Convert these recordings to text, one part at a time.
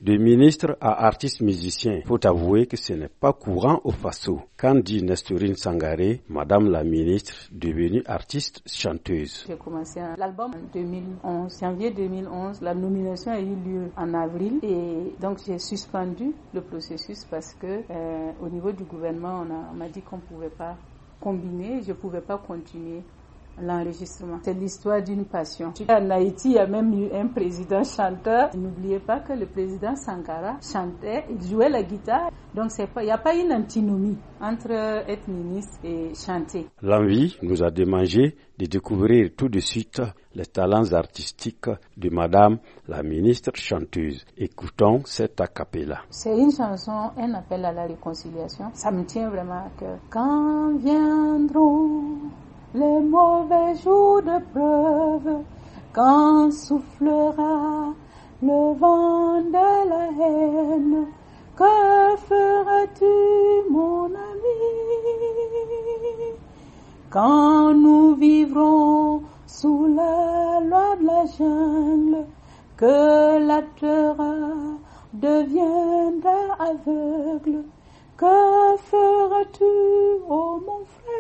De ministre à artiste musicien, il faut avouer que ce n'est pas courant au Faso. Qu'en dit Nestorine Sangaré, madame la ministre, devenue artiste chanteuse? J'ai commencé l'album en 2011, janvier 2011. La nomination a eu lieu en avril et donc j'ai suspendu le processus parce que au niveau du gouvernement, on m'a dit qu'on ne pouvait pas combiner, je ne pouvais pas continuer l'enregistrement. C'est l'histoire d'une passion. En Haïti, il y a même eu un président chanteur. N'oubliez pas que le président Sankara chantait, il jouait la guitare. Donc il n'y a pas une antinomie entre être ministre et chanter. L'envie nous a démangé de découvrir tout de suite les talents artistiques de madame la ministre chanteuse. Écoutons cette a cappella. C'est une chanson, un appel à la réconciliation. Ça me tient vraiment à cœur. Quand viendront les mauvais jours de preuve, quand soufflera le vent de la haine, que feras-tu, mon ami? Quand nous vivrons sous la loi de la jungle, que la terreur deviendra aveugle, que feras-tu, oh mon frère?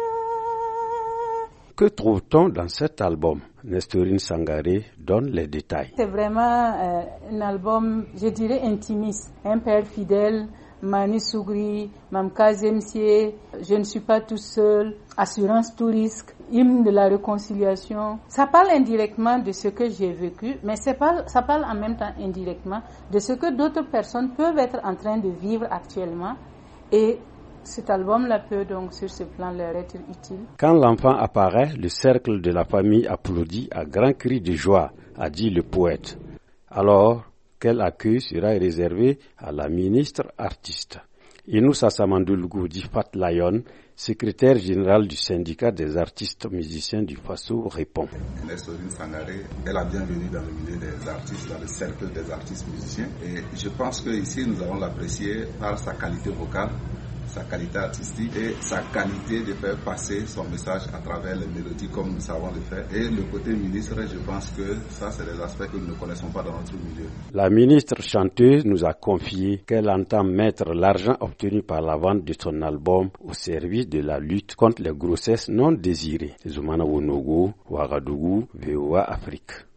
Que trouve-t-on dans cet album? Nestorine Sangaré donne les détails. C'est vraiment un album, je dirais, intimiste. Un père fidèle, Mani Sougri, Mamka Zemsié, Je ne suis pas tout seul, Assurance tout risque, Hymne de la réconciliation. Ça parle indirectement de ce que j'ai vécu, mais ça parle en même temps indirectement de ce que d'autres personnes peuvent être en train de vivre actuellement. Et cet album-là peut donc, sur ce plan, leur être utile. Quand l'enfant apparaît, le cercle de la famille applaudit à grands cris de joie, a dit le poète. Alors, quel accueil sera réservé à la ministre artiste? Inoussa Samandoulgou dit Fat Layon, secrétaire général du syndicat des artistes musiciens du Faso, répond. Nestorine Sangaré est la bienvenue dans le milieu des artistes, dans le cercle des artistes musiciens. Et je pense qu'ici, nous allons l'apprécier par sa qualité vocale, sa qualité artistique et sa qualité de faire passer son message à travers les mélodies comme nous savons le faire. Et le côté ministre, je pense que ça, c'est des aspects que nous ne connaissons pas dans notre milieu. La ministre chanteuse nous a confié qu'elle entend mettre l'argent obtenu par la vente de son album au service de la lutte contre les grossesses non désirées. Zoumana Wonogo, Ouagadougou, VOA Afrique.